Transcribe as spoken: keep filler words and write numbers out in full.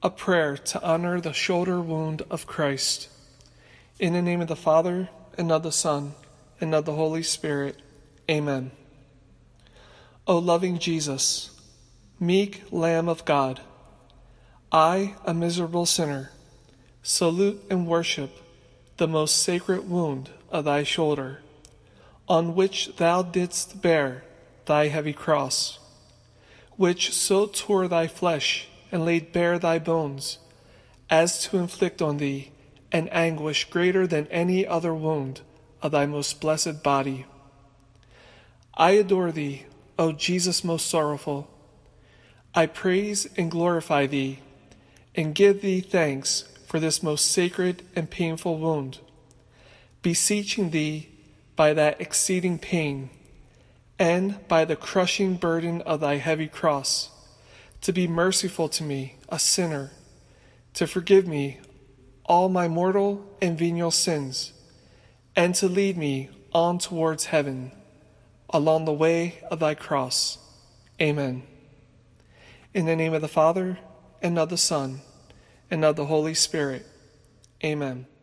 A prayer to honor the shoulder wound of Christ. In the name of the Father, and of the Son, and of the Holy Spirit. Amen. O loving Jesus, meek Lamb of God, I, a miserable sinner, salute and worship the most sacred wound of thy shoulder, on which thou didst bear thy heavy cross, which so tore thy flesh and laid bare thy bones, as to inflict on thee an anguish greater than any other wound of thy most blessed body. I adore thee, O Jesus most sorrowful. I praise and glorify thee, and give thee thanks for this most sacred and painful wound, beseeching thee by that exceeding pain, and by the crushing burden of thy heavy cross, to be merciful to me, a sinner, to forgive me all my mortal and venial sins, and to lead me on towards heaven, along the way of thy cross. Amen. In the name of the Father, and of the Son, and of the Holy Spirit. Amen.